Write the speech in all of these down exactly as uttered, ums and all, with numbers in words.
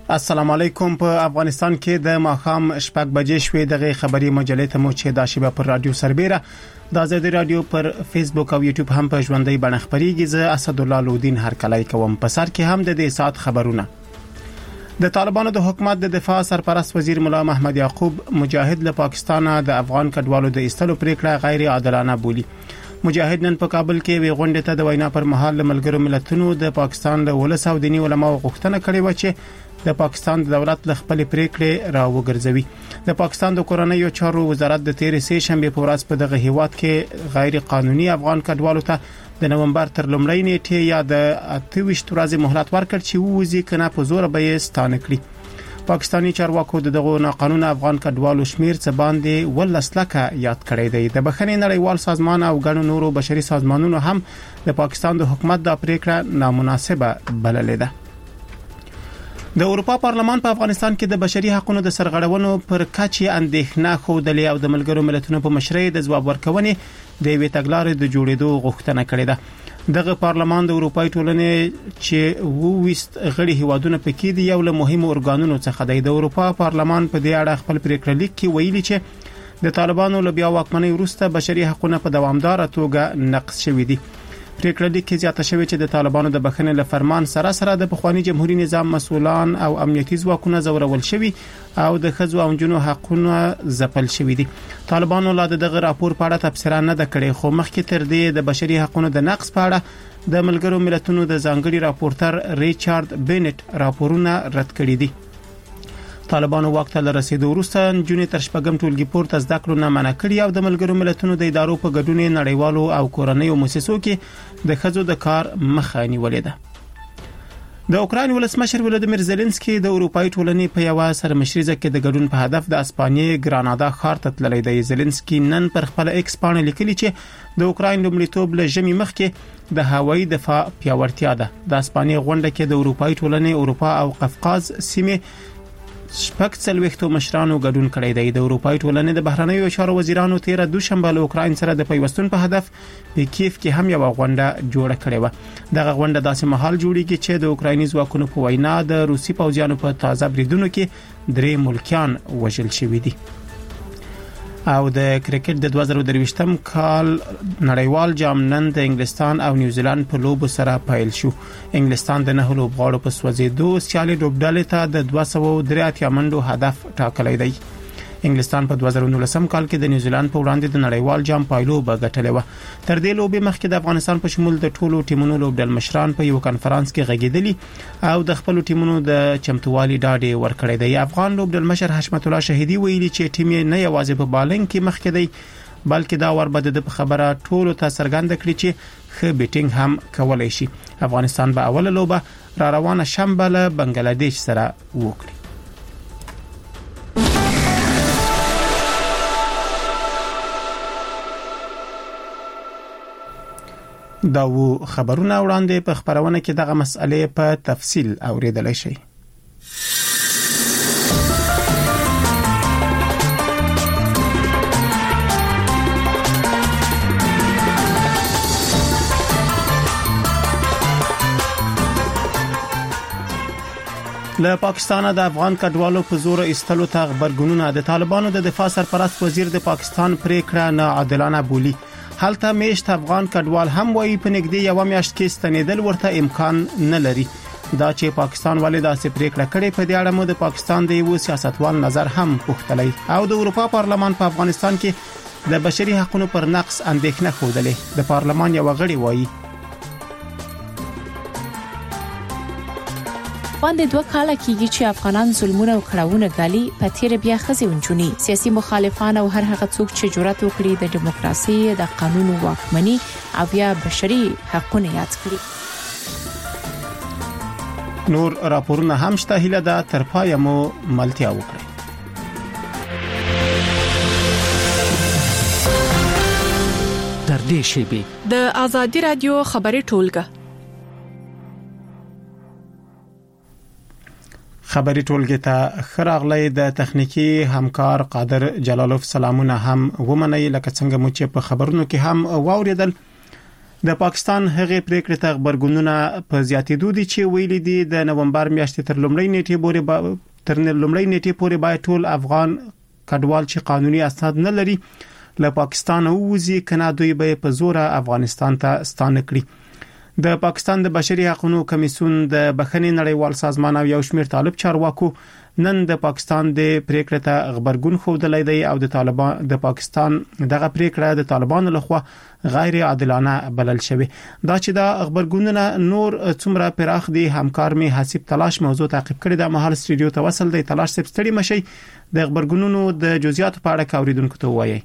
السلام علیکم. په افغانستان کې د ماښام شپږ بجې شوې دغه خبري مجلې ته مو چې د شیبه پر رادیو سربېره د آزادي رادیو پر فیسبوک او یوټیوب هم په ژوندۍ بڼه خبريږي. زه اسد الله لودین هر کله کوم. په سر کې هم د دې سات خبرونه. د طالبانو د حکومت د دفاع سرپرست وزیر مولا محمد یعقوب مجاهد له پاکستان د افغان کډوالو د ایستلو پریکړه غیر عادلانه بولی. مجاهد نن په کابل کې وی غونډه ته د وینا پر مهال ملګرو ملتونو د پاکستان د ولس او دینی علماو غوښتنه کړې و چې د پاکستان د دولت ل خپل پریکړې را وګرځوي. د پاکستان د کورنیو چارو وزارت د تیر سه شنبه په ورځ په دغه هیواد کې غیر قانوني افغان کډوالو ته د نومبر تر لومړۍ نیټې یا د اته ویشت ورځې مهلت ورکړ چې ووزي کنه په زور به یې ستانه کړي. پاکستانی چارواکو د دغه ناقانونه افغان کډوالو شمیر څه باندې ولسلکه یاد کړی دی. د بخښنې نړیوال سازمان او ګڼو نورو بشري سازمانونو هم د پاکستان د حکومت د پریکړه نامناسبه بللې ده. د اروپا پارلمان په افغانستان کې د بشري حقوقو د سرغړونو پر کچې اندېښنه خوده او د ملګرو ملتونو په مشرۍ د ځواب ورکونې د وی تګلارې د جوړېدو غوښتنه کړې ده. دغه پارلمان د اروپای ټولنې چې وويست غړي هیوادونه پکې دي یو له مهمو ارګانونو څخه دی. د اروپا پارلمان په دې اړه خپل پریکړه لیک کې ویلي چې د طالبانو له بیا واکمنۍ وروسته بشري حقوقو په دوامدار توګه نقض شوي دي. پریکړه لیک کې زیاته شوی چې د طالبانو د بخښنې له فرمان سره سره د پخوانی جمهوریت نظام مسؤلان او امنیتي ځواکونه زورول شوي او د خځو او جنو حقوقونه ځپل شوي دي. طالبانو لا دغه راپور په اړه تفسیر نه د کړي خو مخکې تر دې د بشري حقوقو د نقض په اړه د ملګرو ملتونو د ځانګړي راپورټر ریچارډ بینټ راپورونه رد کړي دي. طالبانو وخت له رسیدو وروسته جنې تر شپږم ټولګي پورته زده کړو نه منع کړي او د ملګرو ملتونو د ادارو په ګډون نړیوالو او کورنیو مؤسسو کې د خځو د کار مخه نیولې ده. د اوکراین ولسمشر ولادیمیر زيلنسکي د اروپای ټولنې په یو سرمشریزه کې د ګډون په هدف د اسپانیې ګرانادا ښار ته تللی دی. زيلنسکي نن پر خپل ایکس باندې لیکلي چې د اوکراین لومړیتوب له ژمي مخکې د هوایي دفاع پیاوړتیا ده. د اسپانیې غونډه کې د اروپای ټولنې اروپا او قفقاز سیمه شپږ څلويختو مشرانو ګډون کړی دی. د اروپای ټولنې د بهرنیو چارو وزیرانو تیر دوشنبه له اوکراین سره د پیوستون په هدف په کیف کې هم یو غونډه جوړه کړې و. دغه غونډه داسې مهال جوړیږي چې د اوکرایني ځواکونو په وینا د روسي پوځیانو په تازه بریدونو کې درې ملکیان وژل شوي دي. او د کرکټ د دوه زره درویشتم کال نړیوال جام نن د انګلستان او نیوزیلند په لوبو سره پیل شو. انګلستان د نه لوبغاړو په سوځېدو سیالي لوبډلې ته د دوه سوه درې اتیا منډو هدف ټاکلی دی. انګلستان په دوه زره نولسم کال کې د نیوزیلند په وړاندې د نړیوال جام پایلو بغټلې و. تر دې لوبې مخکې د افغانستان په شمول د ټولو ټیمونو لوبډل مشران په یو کانفرنس کې غږیدلی او د خپل ټیمونو د چمتووالي ډاډ ورکړی دی. افغان لوبډل مشر حشمت الله شهیدی ویلي چې ټیم نه یوازې په بالنګ کې مخکې دی بلکې دا ور بد د خبره ټولو ته څرګند کړي چې خ بیټینګ هم کولای شي. افغانستان به اوله لوبه را روانه شنبه له بنگلاديش سره وکړي. دا و خبرونه وړاندې په خبرونه کې دغه مسئله په تفصیل اوریدلای شي. له پاکستان د افغان کډوالو په زور ایستلو ته خبرګونونه. د طالبانو د دفاع سرپرست وزیر د پاکستان پریکړه ناعادلانه بولی. حالته میشت افغان کډوال هم وایي په نږدې یو میاشت کې ستنیدل ورته امکان نه لري. دا چې پاکستان ولې داسې پریکړه کړې په دې اړه مو د پاکستان د یو سیاستوال نظر هم پوښتلی او د اروپا پارلمان په افغانستان کې د بشري حقوقو پر نقض اندېښنه خوده. د پارلمان یو غړي وایي باندې دوه کاله کېږي چې افغانان ظلمونه او کړاوونه غالي په تیر بیا خزي ونجونی سیاسي مخالفان او هر هغه څوک چې جرأت وکړي د دیموکراسي د قانون واکمني او بیا بشري حقوقونه یاد کړي. نور راپورونه هم شته. هیله ده تر پای مو ملتیا وکړي. تر دې شیبې د آزادي رادیو خبري ټولګه خبري ټولګه ته خراغلې د تخنیکی همکار قادر جلالوف سلامونه هم ومني لکه څنګه مو چې په خبرونو کې هم واوریدل. د پاکستان هغه پریکړه ته خبرګونونه په زیاتېدو دي چې ویلي دي د نومبر میاشتې تر لومړۍ نیټې پورې با... تر لومړۍ نیټې پورې باید ټول افغان کډوال چې قانوني اسناد نه لري له پاکستان ووزي کنه دوی به په زور افغانستان ته ستانه کړي. د پاکستان د بشري حقوقو کمیسیون د بخښنې نړیوال سازمان او یو شمېر طالب چارواکو نن د پاکستان د پریکړې ته خبرګون خوده دی او د طالبان د پاکستان دغه پریکړه د طالبانو لخوا غیر عادلانه بلل شوی. دا چې دا خبرګونونه نور څومره پراخ دي همکار می حسیب تلاش موضوع تعقیب کړی د محل استودیو ته وصل دی. تلاش سپ ستړي مشي د خبرګونونو د جزئیات په اړه کوریدونکو ته وایي.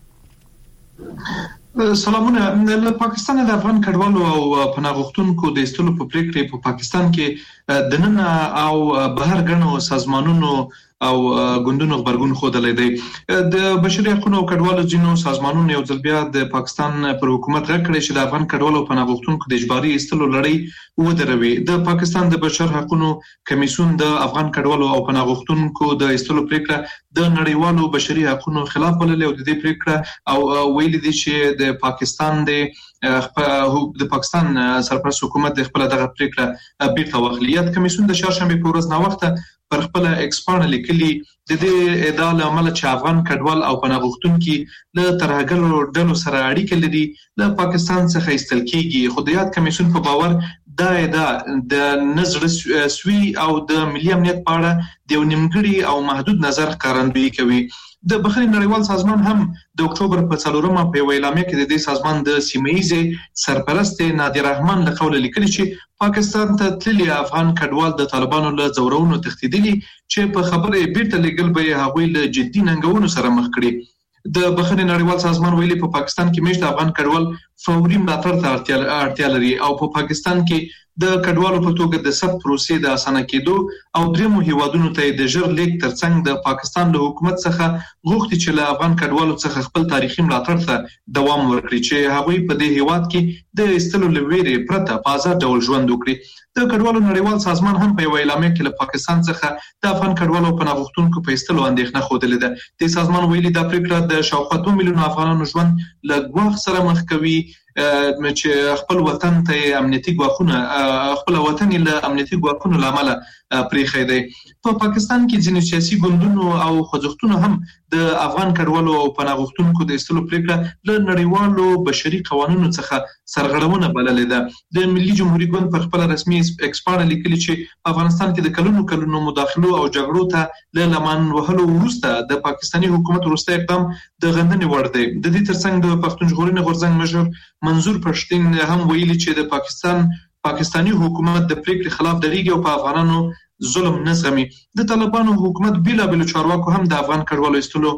سلامونه. له پاکستان د افغان کډوالو او پناه غوښتونکو د استلو په پریکړه په پاکستان کې د نن او بهر غنو سازمانونو او ګوندونو خبرګون خوده دی. د بشري حقوقو او کډوالو جنو سازمانونو یو ځل بیا د پاکستان پر حکومت راکړی چې د افغان کډوالو پناه غوښتونکو د اجباري استلو لړۍ ودروي. د پاکستان د بشر حقوقو کمیسیون د افغان کډوالو او پناه غوښتونکو د استلو پریکړه د نړیوالو بشري حقوقو خلاف بللې او د دې پریکړه او ویل دي چې د پاکستان د د پاکستان سرپرست حکومت د خپل دغه پریکړه بیرته واخلي. یاد کمیسیون د چهارشنبه په ورځ نا وخته پر خپل ایکسپارن لیکلي د دې ادعا له امله چې افغان کډوال او پناه غوښتونکي له ترهګرو ډلو سره اړیکې لري له پاکستان څخه ایستل کیږي. خو د یاد کمیسیون په باور دا ادعا د نظر سوي او د ملي امنیت په اړه د یو نیمګړي او محدود نظر ښکارندویي کوي. د بخښنې نړیوال سازمان هم د اکتوبر په څلورمه په اعلامیه کې د دې سازمان د سیمه‌ایزې سرپرست نادر رحمان له قوله لیکلي چې پاکستان ته تللي افغان کډوال د طالبانو له زورونو تښتیدلي چې په خبره بیرته لګل به هغوی له جدي ننګونو سره مخ کړي. د بخښنې نړیوال سازمان ویلي په پاکستان کې مېشت افغان کډوال فوري ملاتړ ته اړتیا لري او په پاکستان کې د کډوالو په توګه د ثبت پروسې د اسانه کېدو او درېمو هیوادونو ته د ژر لیک ترڅنګ د پاکستان له حکومت څخه غوښتي چې له افغان کډوالو څخه خپل تاریخي ملاتړ ته دوام ورکړي چې هغوی په دې هیواد کې د استلو لویری پرته په آزاد ډول ژوند وکړي. د کډوالو نړیوال سازمان هم په اعلامیه کې له پاکستان څخه د افغان کډوالو په پناه غوښتونکو په استلو اندېښنه خوده ده. د سازمان ویلي دا پریکړه د شاوخوا دوه میلیونه افغانانو ژوند له ګواښ سره مخ کوي چې خپل وطن ته امنیتي ګواښونه خپل وطن له امنیتي ګواښونو لامل پریخي دی. په پاکستان کې ځینې سیاسي ګوندونو او خوځښتونو هم د افغان کډوالو او پناه غوښتونکو د استلو پریکړه له نړیوالو بشري قوانینو څخه سرغړونه بللې ده. د ملي جمهوریت ګوند پر خپل رسمي ایکسپارن لیکلي چې افغانستان کې د کلونو کلونو مداخلو او جګړو ته له لمن وهلو وروسته د پاکستاني حکومت وروستی اقدام د غندنې وړ دی. د دې ترڅنګ د پښتون ژغورنې غورځنګ مشر منظور پښتين هم ویلي چې د پاکستان پاکستاني حکومت د پریکړې خلاف دریږي او په افغانانو ظلم نه زغمي. د طالبانو حکومت بیلا بیل چارواکو هم د افغان کډوالو استلو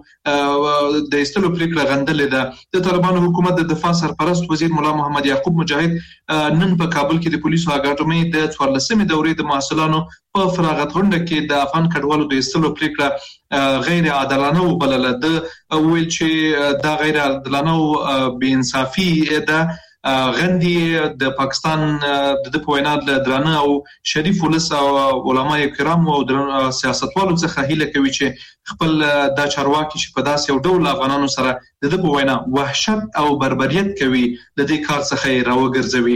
د استلو پریکړه غندلې ده. د طالبانو حکومت د دفاع سرپرست وزیر مولا محمد یعقوب مجاهد نن په کابل کې د پولیسو اکاډمۍ د څوارلسمې دورې د محصلانو په فراغت غونډه کې د افغان کډوالو د استلو پریکړه غیر عادلانه وبلله. د ویل چې دا غیر عادلانه او بې انصافي ده. غندي د پاکستان د پوینا د درانه او شریف ولس او علماء کرام او سیاستوالو څخه هیله کوي چې خپل د چارواکي چې په داسې یو ډول افغانانو سره د پوینا وحشت او بربریت کوي د دې کار څخه راوګرځوي.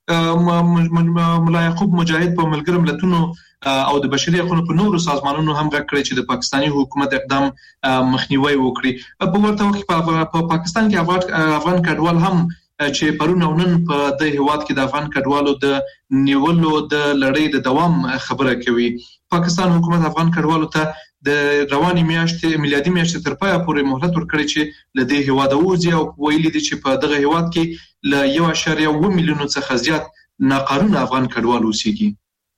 مولا یعقوب مجاهد په ملګرو ملتونو او د بشري حقوقو په نورو سازمانونو هم غږ کړی چې د پاکستاني حکومت اقدام مخنیوي وکړي. په ورته وخت کې په پاکستان کې افغان کډوال هم چې پرون او نن په د هیواد کې د افغان کډوالو د نیولو د لړۍ د دوام خبره کوي. پاکستان حکومت افغان کډوالو ته د رواني میاشتې میلادي میاشتې تر پایه پورې مهلت ورکړي چې له دې هیواد ووځي او ویلي دي چې په دغه هیواد کې له یو اعشاریه اووه میلیونو څخه زیات ناقانونه افغان کډوال اوسېږي.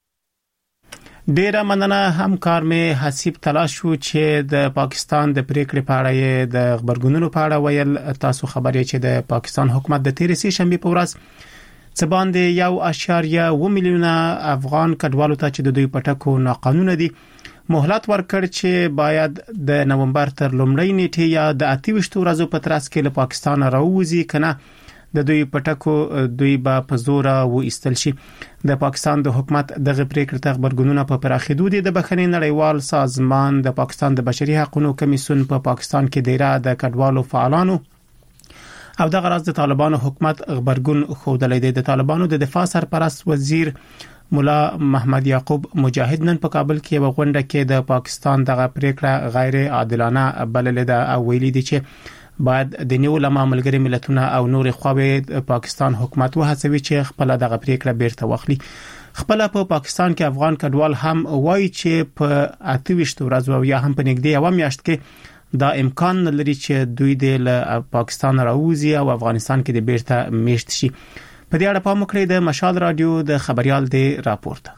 ډیره مننه همکار مې حسیب تلاش شو چې د پاکستان د پریکړې په اړه د خبرګونونو په اړه ویل. تاسو خبرې چې د پاکستان حکومت د تیرې سه شنبه په ورځ څه باندې یو اعشاریه اووه میلیونه افغان کډوالو ته چې د دوی پټکو ناقانونه دي مهلت ورکړ چې باید د نومبر تر لومړۍ نیټې یا د اته ویشت ورځې په ترڅ کې له پاکستان راوځي کنه د دوی پټکو دوی به په زور و ایستل شي. د پاکستان د حکومت دغه پریکړه ته خبرګونونه په پراخېدو دي. د بخښنې نړیوال سازمان د پاکستان د بشري حقوقو کمیسیون په پا پاکستان کې ډیره د کډوالو فعالانو او د غراز د طالبانو حکومت خبرګون خودلې دی. د طالبانو د دفاع سرپرست وزیر مولا محمد یعقوب مجاهد نن په کابل کې وغونډه کې د پاکستان دغه پریکړه غیر عادلانه بللې ده او ویلي دي چې باید د نیو لمه ملګری ملتونه او نور خواوې پاکستان حکومت وهڅوي چې خپل دغه پریکړه بیرته واخلي. خپل په پا پاکستان کې افغان کډوال هم وایي چې په اتويشت ورځو یا هم په نږدې یو میاشت کې دا امکان لري چې دوی د پاکستان راوځي او افغانستان کې د بیرته میشت شي. په دې اړه په مکرې د مشال رادیو د خبريال دی راپورټ.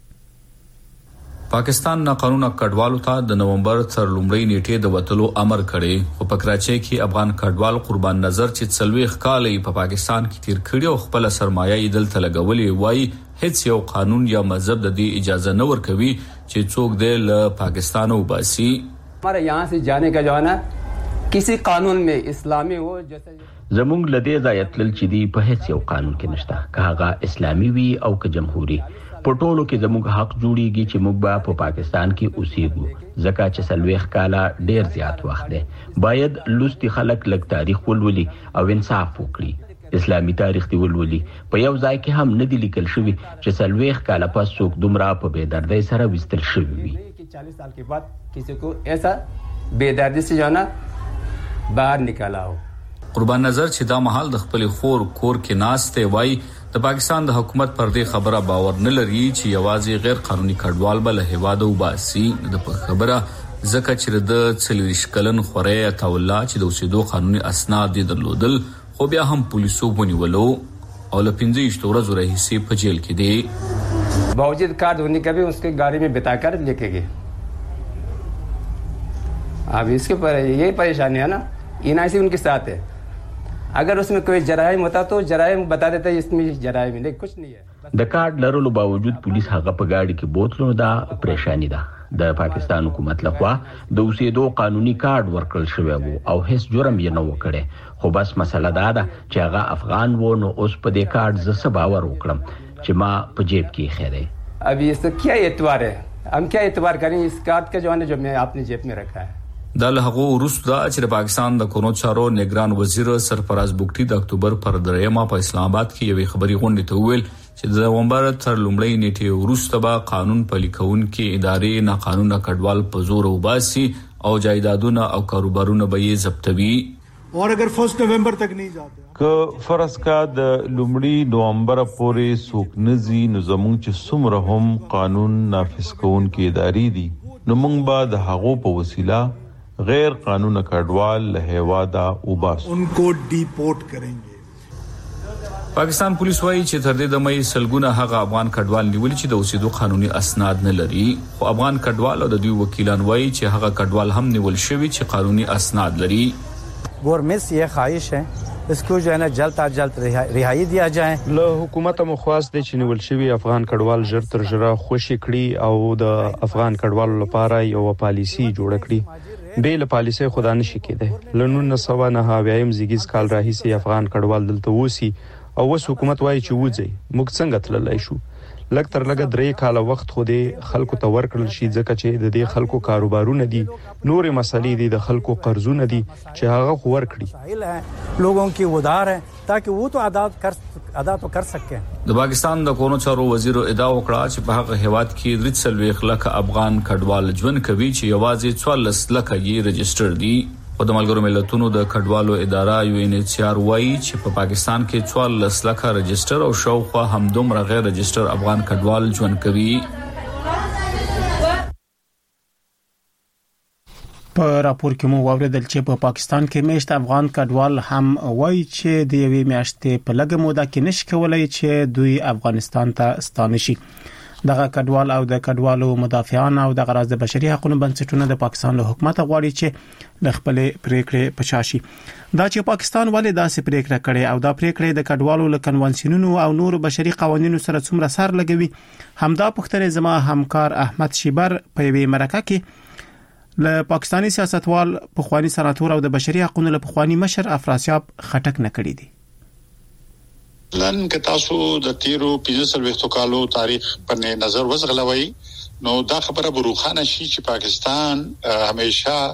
پاکستان نه قانون کډوالو ته د نومبر تر لومړۍ نیټې د وټلو امر کړي خو په کراچۍ کې افغان کډوال قربان نظر چې څلويخ کالې په پاکستان کې تیر کړي او خپل سرمایه یې دلته لګولې وای هیڅ یو قانون یا مذهب د دې اجازه نه ورکوي چې څوک د ل پاکستان وباسي. हमारे यहाँ से जाने का जो है ना किसी कानून में इस्लामी हो जैसे زمونږ لدې ځایت لل چې دی په هیڅ یو قانون کې نشته که هغه اسلامي وي او که جمهوریت. په ټولو کې زموږ حق جوړیږي چې موږ به په پاکستان کې اوسېږو ځکه چې سلويخ کاله ډیر زیات وخت دی. باید لوستي خلک لږ تاریخ ولولي او انصاف وکړي. اسلامي تاریخ دی ولولي په یو ځای کې هم نه دی لیکل شوی چې سلويخ کاله پس څوک دومره په بے دردۍ سره وستل شوی وي. चालीस साल के बाद किसी को ऐसा बेदर्दी से जाना बाहर निकाला हो. قربان نظر چې دا محل د خپل خور کور کې ناشته وای د پاکستان د حکومت پر دې خبره باور نه لري چې یوازې غیر قانوني کډوال بل هواد او باسي د خبره زکه چې د څلويش کلن خورې تاولا چې د اوسېدو قانوني اسناد دي درلودل خو بیا هم پولیسو ونیولو او له پنځه ورځې راهیسې په جیل کې دي. باوجود کارد होने का भी उसके गाड़ी में बिताकर लेके गए. अब इसके पर यही परेशानी है ना एनआईसी उनके साथ है. अगर उसमें कोई जराइम होता तो जराइम बता देता इसमें जराइम नहीं कुछ नहीं है. د کارت لرلو باوجود پولیس هغه په گاډي کې بوتلو دا پریشانی ده. د پاکستان حکومت لخوا د اوسېدو قانوني کارت ورکړل شوی وو او هیڅ جرم یې نه وکړي خو بس مسله دا ده چې هغه افغان وو نو اوس په دې کارت ز څه باور وکړم چې ما په جیب کې خیره. अब इससे क्या एतबार है हम क्या एतबार करें इस कार्ड का जो है जो मैं अपनी जेब में रखा है. د لهغو وروسته چې د پاکستان د کورونو چارو نگران وزیر سرفراز بوکټي د اکتوبر پر دریمه په اسلام آباد کې یوې خبري غونډې ته ویل چې د نومبر تر لومړۍ نیټې وروسته به قانون پلي کوونکې ادارې نه قانون کډوال په زور وباسي او جایدادونه او کاروبارونه به یې ضبطوي. اور اگر فرسٹ نومبر تک نہیں جاتے که فرض کا د لومړي نومبر پورې سوک نزي نو زموږ چې څومره هم قانون نافذ کوونکې ادارې دي نو موږ به د هغو په وسیله غیر قانون کډوال له هوادا وباس उनको डिपोर्ट करेंगे. پاکستان پولیس وايي چې تر دې د مې سلګونه هغه افغان کډوال نیول چې د اوسېدو قانوني اسناد نه لري خو افغان کډوال او د دوی وکیلان وايي چې هغه کډوال هم نیول شوی چې قانوني اسناد لري. گورنمنٹ سے یہ خواہش ہے इसको جو ہے نا جلد از جلد رہائی دیا جائے. له حکومت مخواست دي چې نیول شوی افغان کډوال ژر تر ژره خوشي کړي او د افغان کډوالو لپاره یو پالیسی جوړ کړي. بیل پالیسي خدا نشي کېده. لنون سوا نه هاویم زیګیز کال راهیسي افغان کډوال دلته وسی او وس حکومت وايي چې وځي موږ څنګه تللای شو. لږ تر لږه درې کاله وخت خو دې خلکو ته ورکړل شي ځکه چې د دې خلکو کاروبارونه دي نورې مسلې دي د خلکو قرضونه دي چې هغه خو ورکړي لوگوں کی ودار ہے تاکہ وہ تو ادا کر ادا تو کر سکیں. د پاکستان د کورونو چارو وزیر ادعا وکړه چې په هغه هیواد کې درې څلويخ لک افغان کډوال ژوند کوي چې یوازې څوارلس لک یې رجسټر دي. په د ملګرو ملتونو د کډوالو اداره یو ان ایچ سی آر وايي چې په پاکستان کې څوارلس لک رجسټر او شاوخوا همدومره غیر رجسټر افغان کډوال ژوند کوي. په راپور کې مو واوریدل چې په پاکستان کې میشت افغان کډوال هم وایي چې د یوې میاشتې په لږه موده کې نشي کولای چې دوی افغانستان ته ستانه شي. دغه کډوال او د کډوالو مدافعان او د غراز د بشري حقوقو بنسټونو د پاکستان له حکومت غواړي چې د خپل پریکړې پچاشي. دا چې پاکستان ولې داسې پریکړه کړې او دا پریکړه د کډوالو له کنوانسیونونو او نورو بشري قوانینو سره څومره سر لګوي همدا پوښتنه زما همکار احمد شیبر په یوې مرکه کې له پاکستاني سیاستوال پخوانی سناتور او د بشري حقوقو له پخوانی مشر افراسیاب خټک نه کړی دی. لن که تاسو د تیرو پنځه څلوېښتو کالو تاریخ په نظر وزغلوي نو دا خبره بروخانه شي چې پاکستان همیشه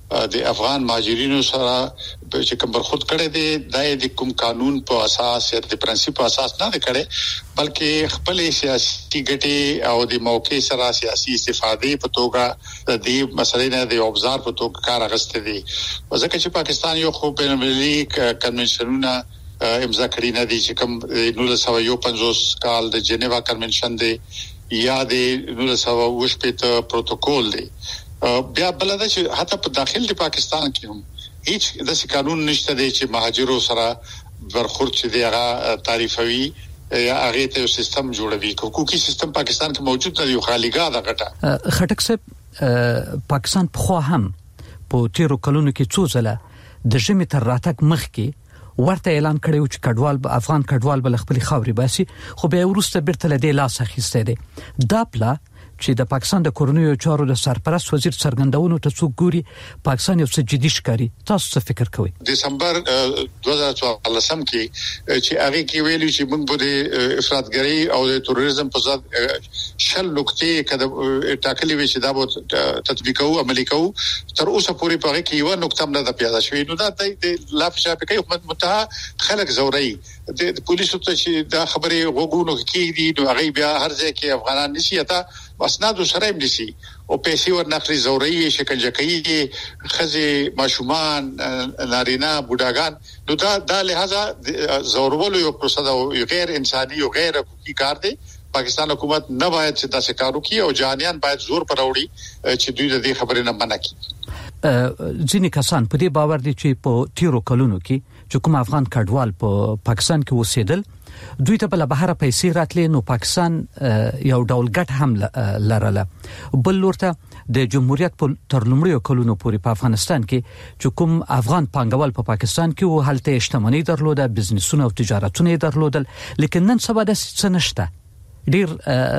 د افغان مهاجرینو سره چې کوم برخورد کړي دي د کوم قانون په اساس یا د پرنسپ په اساس نه کړي بلکې خپل سیاسي ګټي او د موقع سره سیاسي استفادې په توګه د دې مسلې نه د اوبزار په توګه کار اغسته دي ځکه چې پاکستان یو خو بین المللي کنونشنونه امضا کړی نه دي چې کوم نولس سوه یو پنځوس کال د جنیوا کنونشن دی یا د نولس سوه اووه شپېته پروتوکول دی بیا بل دا چې حتی په داخل د پاکستان کې هم هیڅ د قانون نشته دی چې مهاجرو سره برخورد چې دی هغه تعریفوي یا هغه ته سیستم جوړوي حقوقي سیستم پاکستان کې موجود دی یو خالیګا د غټه خټک صاحب پاکستان په خو هم په تیرو کلونو کې څو ځله د ژمي تر راتګ مخکې ورته اعلان کړی چې کډوال به افغان کډوال بل خپل خاوري باسي خو به ورسته بیرته لدې لاس اخیسته دي دا پلا چې د پاکستان د کورنیو چارو د سرپرست وزیر څرګندونو ته څوک ګوري پاکستان یو څه جدي ښکاري تاسو څه فکر کوئ دسمبر دوه زره څوارلسم کې چې هغه کې ویلي چې موږ به افراطګری او د تروریزم په ضد شل نقطې کده ټاکلې وي چې دا به تطبیقو عملي کوو تر اوسه پورې په هغه کې یو نقطه هم نه پیدا شوې نو دا د لافشا په کې حکومت متها خلک زوري د پولیسو ته چې دا خبره غوګونو کې دي نو هغه بیا هر ځای کې افغانان نشي اته اسناد سره هم دي او پیسې ورنخري زوري شکنجه کوي خزي ماشومان نارینه بوډاګان نو دا د لہذا زورولو یو پروسه او غیر انساني او غیر حقوقي کار دی پاکستان حکومت نه باید چې تاسو کارو کوي او جانیان باید زور پر وړي چې دوی د دې خبرې نه منع کړي ځینې کسان په دې باور دي چې په تیرو کلونو کې چې کوم افغان کډوال په پاکستان کې اوسېدل دوی ته بل بهره پیسې راتلې نو پاکستان یو ډول ګټ هم لرله بل لورته د جمهوریت په تر لومړیو کلونو پورې په افغانستان کې چې کوم افغان پانګوال په پاکستان کې وو هلته شتمنۍ درلوده بزنسونه او تجارتونه درلودل لیکن نن سبا د څه نشته ډیر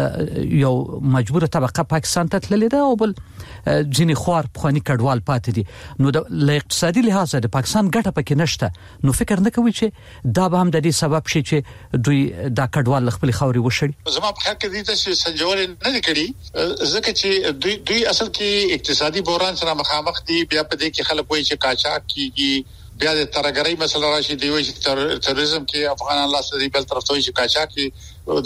یو مجبوره طبقه پاکستان ته تللې ده او بل ځینې خوار پخوانی کډوال پاتې دي نو د اقتصادي لحاظ د پاکستان ګټه پکې نشته نو فکر نه کوي چې دا به هم د دې سبب شي چې دوی دا کډوال خپل خاوري وشړي زما په خیال کې دي چې سنجول نه کړي ځکه چې دوی دوی اصل کې اقتصادي بحران سره مخامخ دي بیا په دې کې خلک وایي چې قاچاق کیږي بیا د ترګرۍ مسله راشي دی وایي چې تروریزم کې افغانان لاس دی بل طرف ته وایي چې قاچاق کې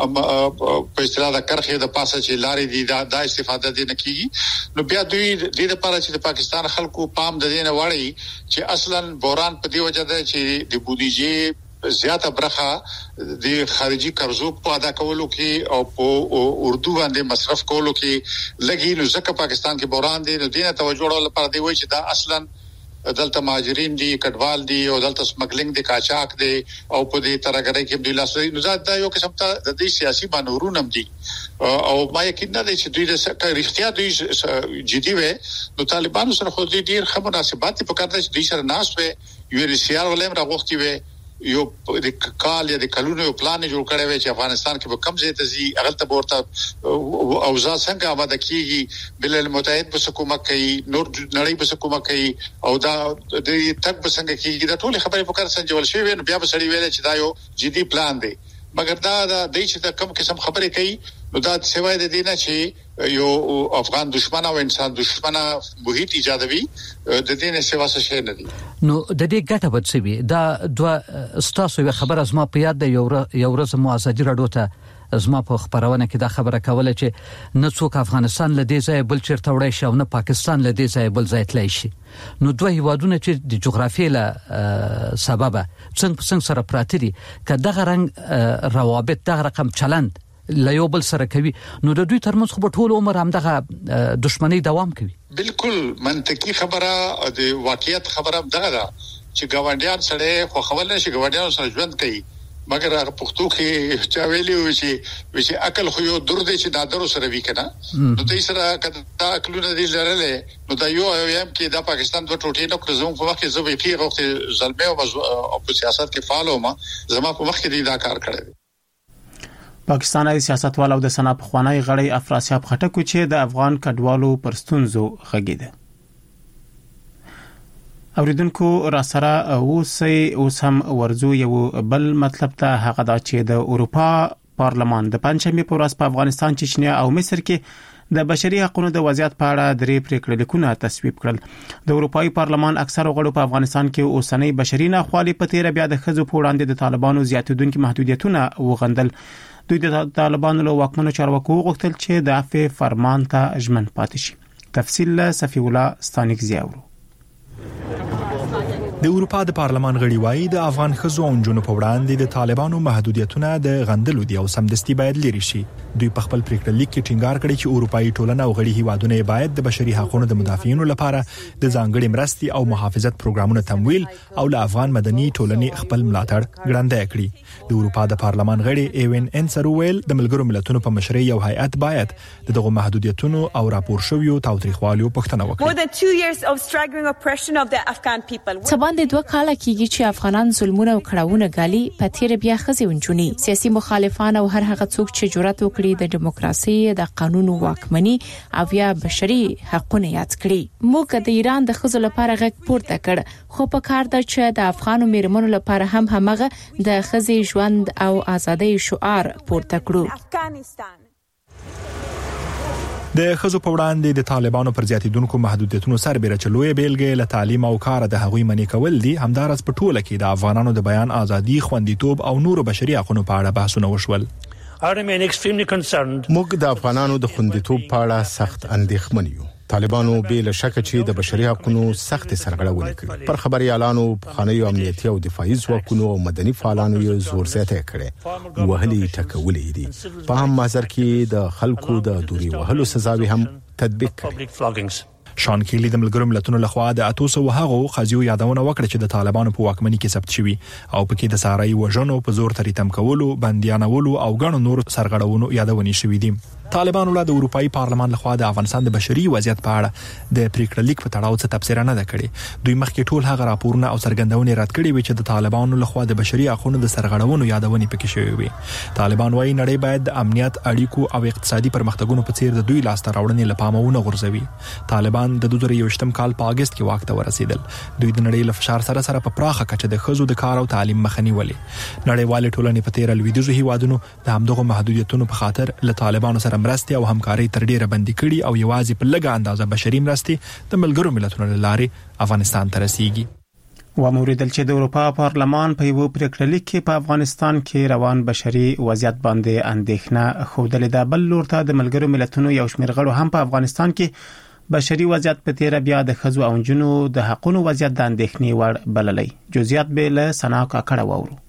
د په اصطلاح د کرخې د پاسه چې لارې دي دا د استفاده دي نه کیږي نو بیا دوی د دې لپاره چې د پاکستان خلکو پام د دې نه واړي چې اصلا بحران په دی وجه ده چې د بودیجې زیاته برخه د خارجي قرضو په ادا کولو کې او په اردو باندې مصرف کولو کې لګي نو ځکه پاکستان کې بحران دی نو دینه توجه ورول لپاره دی وایي چې دا اصلا دلته مهاجرین دي کډوال دي او دلته سمګلینګ دي قاچاق دي او په دې ترګرۍ کې د لاسري نو دا یو قسم ته د دې سیاسي مانورونه دي او ما یقین نه دي چې دوی د رښتیا دوی جدي وي نو طالبانو سره خو دې ډیر ښه مناسبات په کار دي چې دوی سره ناس وي یو ریسیار ولیم راغوختي وي یو د کال یا د کلونو یو پلان جوړ کړی وي چې افغانستان کې به کم ځای ته ځي هغه ته ورته اوضاع څنګه آماده کیږي بل المتحد به حکومت کوي نور نړۍ به حکومت کوي او دا د تک به څنګه کیږي دا ټول خبرې په کار سنجول شوی وي بیا به سړی ویل چې دا یو جدي پلان دی مګر دا د دې چې کم قسم خبرې کوي نو دا سوای د دینه چې یو افغان دشمن او انسان دشمنه محیط ایجادوي د دې نه سوا څه شي نه دي نو د دې ګټه به څه وي دا دوه ستاسو یو خبر از ما په یاد دی یو یو ورځ مو ازادي راډیو ته زما په خبرونه کې دا خبره کوله چې نه څوک افغانستان له دې ځای بل چیرته وړي شي او نه پاکستان له دې ځای بل ځای تللی شي نو دوه هیوادونه چې د جغرافیې له سببه څنګه څنګه سره پراته دي که دغه رنګ روابط دغه رقم چلند لا یو بل سره کوي نو د دوی ترمنځ خو په ټول عمر هم دغه دښمنۍ دوام کوي بالکل منطقي خبره د واقعیت خبره دغه ده چې ګاونډیان سره خو خبر نشي ګاونډیان سره ژوند کوي مګر هغه پښتو کې چا ویلی و چې چې عقل خو یو در دی چې دادرو سره وی کنه نو دې سره کدا عقلونه دې لرلې نو دا یو یم کې د پاکستان دوه ټوټې نو کړو په وخت کې زه به کې وخت ظلمه او په سیاست کې فعال وم زما په وخت کې دا کار کړی پاکستاني سیاستوال او د سنا په خوانی غړي افراسیاب خټکو چې د افغان کډوالو پرستونزو غږیده اوریدونکو را سره اوسې اوس هم ورزو یو بل مطلب ته هغه دا چې د اروپا پارلمان د پنځمې په ورځ په افغانستان چچنیا او مصر کې د بشري حقوقو د وضعیت په اړه درې پریکړې لیکونه تصویب کړل. د اروپאי پارلمان اکثر غړو په افغانستان کې اوسنۍ بشري ناخوالي په تیر بیا د خزو په وړاندې د طالبانو زیاتېدونکو محدودیتونه وغندل. دوی د طالبانو له واکمنو چارواکو غوښتل چې د عفو فرمان ته ژمن پاتې شي. تفصیل صفی الله ستانیک زیاورو. د اروپا د پارلمان غړي وایي د افغان خزو او نجونو په وړاندې د طالبانو محدودیتونه د غندلو دي او سمدستي باید لري شي. دوی په خپل پریکړه لیک کې ټینګار کړی چې اروپאי ټولنه او غړي هیوادونه باید د بشري حقوقو د مدافعینو لپاره د ځانګړي مرستي او محافظت پروګرامونو تمویل او له افغان مدني ټولنې خپل ملاتړ ګړندی کړي. د اروپا د پارلمان غړي ایوین انسرویل د ملګرو ملتونو په مشرۍ یو هیئت باید دغه محدودیتونو او راپور شویو تاوتریخوالو پوښتنه وکړي. More than two years of staggering oppression of the Afghan people. باندې دوه کاله کېږي چې افغانان ظلمونه او کړاوونه غالي په تیر بیا خزي ونجونی سیاسي مخالفان او هر هغه څوک چې جرأت وکړي د دیموکراسي د قانون واکمنۍ او یا بشري حقوقونه یاد کړي. موږ د ایران د خزو لپاره غږ پورته کړ خو په کار ده چې د افغانو میرمنو لپاره هم همغه د خزي ژوند او ازادۍ شعار پورته کړو. د خزو په وړاندې د طالبانو پر زیاتیدونکو محدودیتونو سربېره چلوې بیلګې له تعلیم او کار د هغوی منې کول دي. همدارس په ټوله کې د افغانانو د بیان ازادي، خوندیتوب او نورو بشري حقوقو په اړه بحثونه وشول. موږ د افغانانو د خوندیتوب په اړه سخت اندېښمن یو. طالبانو به له شک چې د بشري حقوقو سخت سرغړونه کوي. پر خبريالانو، خانيو امنیتي او دفاعي ځواکونو او مدني فعالانو یې زور زیاته کړي. وهلي ټکولې دي. په هم مازر کې د خلکو د دوري وهلو سزاوي هم تطبیق کړي. شان کیلی د ملګرو ملتونو لخوا د اتوسو وهغو خزیو یادونه وکړه چې د طالبانو په واکمنۍ کې ثبت شوی او پکې د سارای وژنو په زور تریتم کولو، بندیانولو او غنو نور سرغړونو یادونه شوې دي. طالبانو له د اروپאי پارلمان لخوا د افغانستان د بشري وضعیت په اړه د پریکړه لیک په تړاو څه تفسیر نه کړي. دوی مخکې ټول هغه راپورونه او څرګندونې رد کړي وي چې د طالبانو لخوا د بشري حقوقو د سرغړونو یادونه پکې شوې وي. طالبان وايي نړۍ باید د امنیت، اړیکو او اقتصادي پرمختګونو په څیر د دوی لاسته راوړنې لپاره ونه غورځوي. طالبان د دوه زره یوولسم کال په اگست کې واک ته ورسېدل. دوی د نړۍ له فشار سره سره په پراخه کچه د خزو د کار او تعلیم مخنی ولې. نړیوال ټولنې په تیر لویدیځو هیوادونو د همدغه محدودیتونو په خاطر له طالبانو سره مرستې او همکاري تر ډیره بندي کړي او یوازې په لږه اندازه بشري مرستې د ملګرو ملتونو لارې افغانستان ته رسیږي. و موریدل چې د اروپا پارلمان په یو پریکړه لیک کې په افغانستان کې روان بشري وضعیت باندې اندېښنه خوده ده. بل لور ته د ملګرو ملتونو یو شمېر غړو هم په افغانستان کې بشري وضعیت په تیر بیا د خزو او جنو د حقوقو وضعیت د اندېښنې وړ بللی. جزئیات به له سنا کاکړه وورو.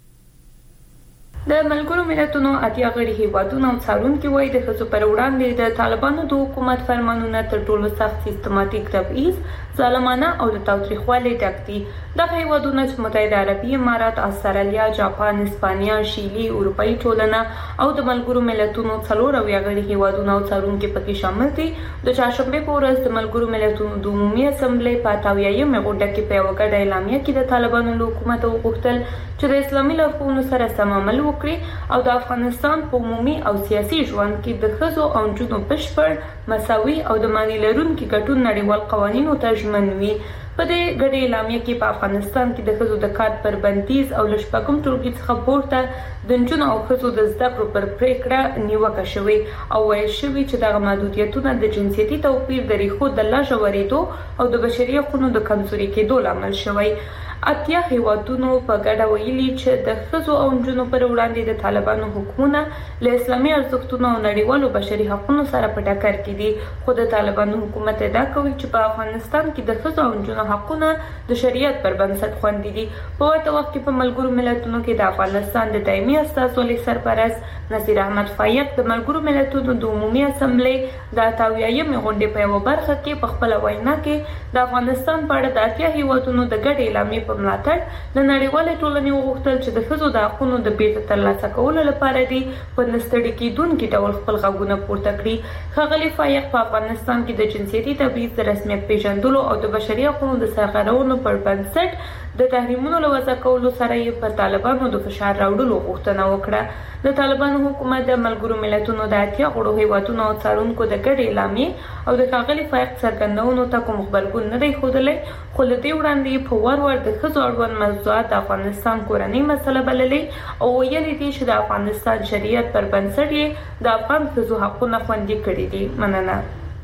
د ملګرو ملتونو اتیا غړي هیوادونو څارونکو وایي د خزو پر وړاندې د طالبانو د حکومت فرمانونه تر ټولو سخت سیستماتیک تبعیض، ظالمانه او د تاوتریخوالي ډک دي. د هیوادونو چې متحده عربي امارات، استرالیا، جاپان، اسپانیا، شیلی، اروپאי ټولنه او د ملګرو ملتونو څلور او غړي هیوادونو څارونکو پکې شامل دي. د چهارشنبه په ورځ د ملګرو ملتونو د عمومي اسمبلی په اتاویایم غونډه کې په وګړه اعلامیه کې د طالبانو له حکومت وغوښتل چې د اسلامي لارښوونو سره سم عمل وکړي او د افغانستان په عمومي او سیاسي ژوند کې د خزو او جنو بشپړ مساوي او د معنی لرونکو ګټو نړیوال قوانینو ته ژمن وي. په دې غړي اعلامیه کې په افغانستان کې د خزو د کار پر بندیز او لشپګم ټولګي څخه پورته د جنو او خزو د زده کړو پر پریکړه نیوکه شوې او ویل شوې چې د محدودیتونو د جنسيتي توپیر د ریښو د لا ژورېدو او د بشري حقوقو د کمزوري کېدو لامل شوی. اتیا هیوادونو په ګډه ویلي چې د خزو او جنو پر وړاندې د طالبانو حکومتونه له اسلامي ارزښتونو او نړیوالو بشري حقوقو سره په ټکر کې دي. خو د طالبانو حکومت ادعا کوي چې په افغانستان کې د خزو او جنو حقوقونه د شریعت پر بنسټ خوندي دي. په ورته وخت کې په ملګرو ملتونو کې د افغانستان د دایمي استازولۍ سرپرست نصیر احمد فایق د ملګرو ملتونو د عمومي اسمبلی د اتاویایم غونډې په یو برخه کې په خپل وینا کې د افغانستان په اړه د اتیا هیوادونو د ګډ اعلامیې په ملاتړ د نړیوالې ټولنې وغوښتل چې د ښځو د حقوقو د بیرته ترلاسه کولو لپاره دي په نستړي کېدونکي ډول خپل غږونه پورته کړي. ښاغلي فایق په افغانستان کې د جنسيتي تبعیض د رسمیت پیژندلو او د بشري حقوقو د سرغړونو پر بنسټ د تحریمونو له وضع کولو سره یې په طالبانو د فشار راوړلو غوښتنه وکړه. د طالبانو حکومت د ملګرو ملتونو د اتیا غړو هیوادونو او څارونکو د ګډې اعلامیې او د ښاغلي فایق څرګندونو ته کوم غبرګون نه دی ښودلی، خو له دې وړاندې په ور ور د ښځو اړوند موضوعات د افغانستان کورنۍ مسله بللې او ویلي دي چې د افغانستان شریعت پر بنسټ یې د افغان ښځو حقونه خوندي کړي دي. مننه.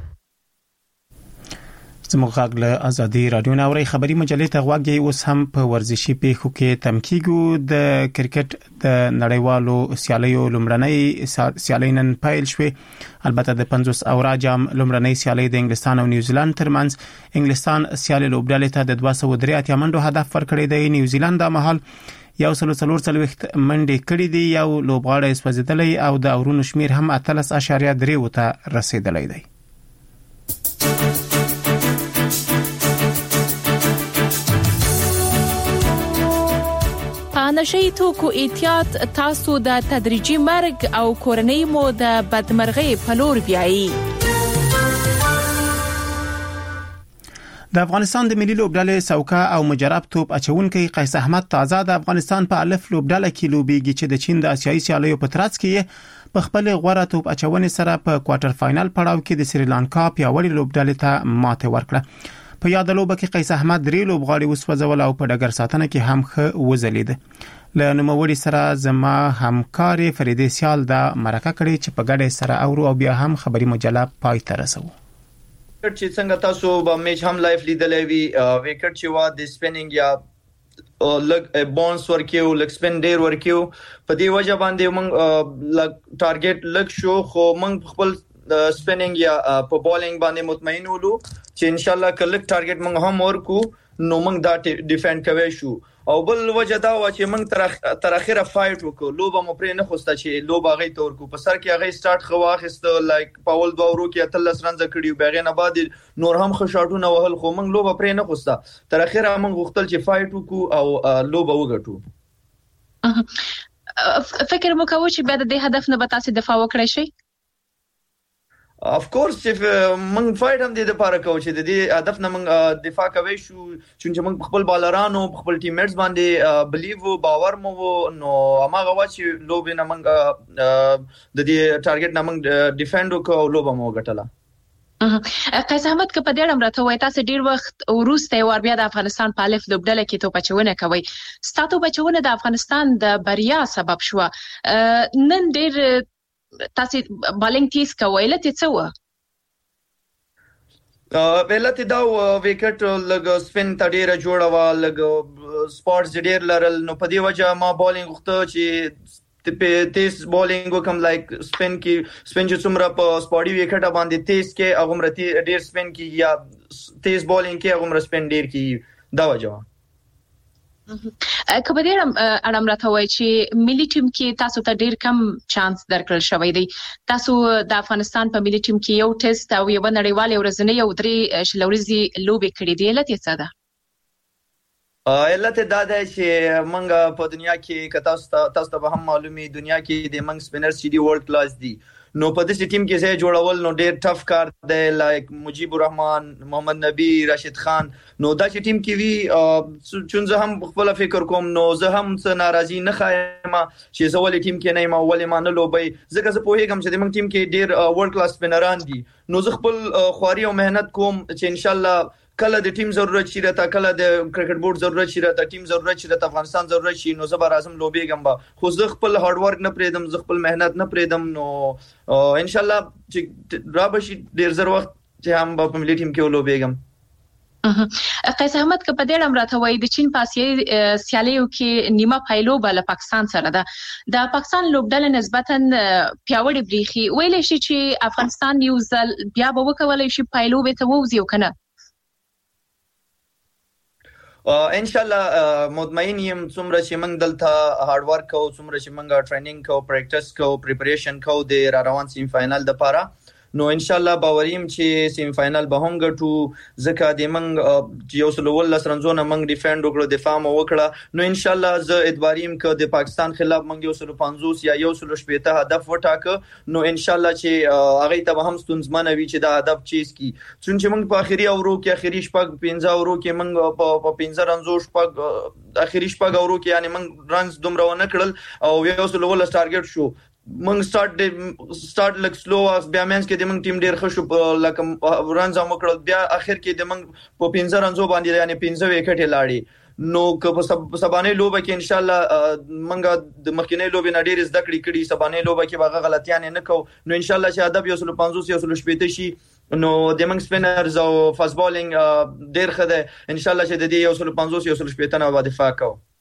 زموږ غږ له ازادي رادیو نه اوري. خبري مجلې ته غواګي اوس هم په ورزشي پیښو کې تمکیګو. د کرکټ د نړیوالو سیالیو لومړنۍ سیالۍ نن پیل شوې. البته د پنځوس اوره جام لومړنۍ سیالۍ د انګلستان او نیوزیلند ترمنځ انګلستان سیالي لوبډلې ته د دوه سوه درې اتیا منډو هدف ورکړی دی. نیوزیلند د مهال یو سل څلور څلوېښت منډې کړې دي، یو لوبغاړی سوځیدلی او د اورونو شمیر هم اتلس اعشاریه درې ته رسیدلی دی. نشئی توکو احتیاط تاسو د تدریجي مرګ او کورنۍ مو د بدمرغۍ په لور بیایي. د افغانستان د ملي لوبډلې سوکا او مجرب توپ اچونکي قیس احمد تازه د افغانستان په الف لوبډله کې لوبيږي چې د چین د آسیایي سیالیو په ترڅ کې په خپل غوړه توپ اچونې سره په کوارټر فائنل پړاو کې د سریلانکا پیاوړي لوبډلې ته ماته ورکړه. په یاد لوبه کې قیس احمد درې لوبغاړي وسوځول او په ډګر ساتنه کې هم ښه وځلید. له نوموړي سره زما همکار فریدې سیال دا مرکه کړې چې په ګډه سره اورو او بیا هم خبري مجله پای ته رسو. چې څنګه تاسو به میچ هم لایف لیدلې وی وکټ چې وا د سپینینګ یا لګ بونس ورکیو لګ سپین ډیر ورکیو په دې وجه باندې موږ لګ ټارګټ لګ شو خو موږ خپل سپینینګ یا په بولینګ باندې مطمئن ولو چې ان شاء الله کله ټارګټ موږ هم ورکو نو موږ دا ډیفند کوي شو. او بل وجه دا و چې موږ تر تر اخره فایټ وکړو. لوبه مو پرې نه خوسته چې لوبه غي تور کو په سر کې هغه سٹارټ خو واخست لایک پاول دوورو کې اتلس رنز کړیو بیغه نه بعد نور هم خو شاټونه وهل خو موږ لوبه پرې نه خوسته. تر اخره موږ غوښتل چې فایټ وکړو او لوبه وګټو. فکر مو کوو چې بعد د هدف نه به تاسو دفاع وکړئ شي؟ اف کورس چې موږ فایټ هم د لپاره کوو چې د دې هدف نه موږ دفاع کوي شو چې موږ خپل بالرانو خپل ټیم میټس باندې بلیو باور مو نو هغه وا چې لوبې نه موږ د دې ټارګټ نه موږ ډیفند وکړو لوبه مو ګټله. قیس احمد که په دې اړه راته وای تاسو ډیر وخت وروسته ور بیا د افغانستان په الف لوبډله کې توپ اچونه کوي. ستاسو بچونه د افغانستان د بریا سبب شو. نن ډیر تاسو بالینګ تیز کوي لته څه و؟ ا ویلته دا وکټ لګ سپین تډیره جوړه وا لګ سپورټس ډیر لرل نو په دې وجه ما بالینګ غوښته چې په تیز بالینګ وکم لایک سپین کې سپین چې څومره په سپورټي وکټ باندې تیز کې هغه مرتي ډیر سپین کې یا تیز بالینګ کې هغه مر سپین ډیر کې دا وجه. کبه دې اړم راته وای چې ملي ټیم کې تاسو ته ډیر کم چانس درکړل شوی دی. تاسو د افغانستان په ملي ټیم کې یو ټیسټ او یو نړیوال ورځنی او درې شلوريزي لوبې کړې دي. لته څه ده؟ علت دا ده چې موږ په دنیا کې کتاسته تاسو ته هم معلومي دنیا کې د موږ سپینر سي ډي ورلد کلاس دي. نو په دې ټیم کې ځای جوړول نو ډېر ټف کار دی لایک مجيب الرحمن محمد نبی راشد خان. نو دا چې ټیم کې وی چونځه هم خپل فکر کوم نو زه هم څه ناراضي نه خایم چې زه ولې ټیم کې نه یم ولې ما نه لوبي ځکه زه په هیګم چې د موږ ټیم کې ډېر ورلد کلاس سپینران دي. نو زه خپل خواري او مهنت کوم چې ان شاء الله کله د ټیم ضرورت شي راته کله د کرکټ بورډ ضرورت شي راته ټیم ضرورت شي راته افغانستان ضرورت شي نو زبر اعظم لوبېګم به خو زه خپل هارد ورک نه پرېدم زه خپل مهنت نه پرېدم نو ان شاء الله چې را بشي ډیر زر وخت چې هم په ملي ټیم کې لوبېګم. قیس احمد که په دې اړه راته وایي د چین په آسیایي سیالیو کې نیمه پایلوبه له پاکستان سره ده. د پاکستان لوبډله نسبتا پیاوړې بریخي ویلې شي چې افغانستان یو ځل بیا به وکولای شي پایلوبه ته ووځي او کنه. ان شاء الله مطمئن یم څومره چې موږ دلته هارد ورک کوو څومره چې موږ ټریننګ کوو پریکټس کوو پریپریشن کوو د را روان سیم فائنل د پاره نو ان شاء الله باوریم چې سیمی فائنل به هم ګټو ځکه د منګ یو سل ول سرنزونه منګ ډیفند وکړو دفاع مو وکړه نو ان شاء الله ز ادواریم ک د پاکستان خلاف منګ یو سل پنځوس یا یو سل شپږ هدف وټاک نو ان شاء الله چې هغه ته هم ستونزمنه وي چې دا هدف چیز کی څنګه منګ په اخیری اورو کې اخیری شپږ پنځه اورو کې منګ په پنځه رنزو شپږ اخیری شپږ اورو کې یعنی منګ رنز دومره ونه کړل او یو سل ول ټارګټ شو منګ سٹارټ سٹارټ لک سلو بیا مینس کې د منګ ټیم ډیر خوشو لکه رنز هم کړل بیا اخر کې د منګ په پنځه رنزو باندې یعنی پنځه وکټ لاړي نو که په سبانه لوبه کې ان شاء الله منګه د مخکینی لوبې نه ډیر زده کړې کړي سبانه لوبه کې باغه غلطیان نه کو نو ان شاء الله چې ادب یو سل پنځوس یو سل شپږ شي نو د منګ سپینرز او فاست بالینګ ډیر خده ان شاء الله چې د دې یو سل پنځوس یو سل شپږ نه باندې دفاع کوو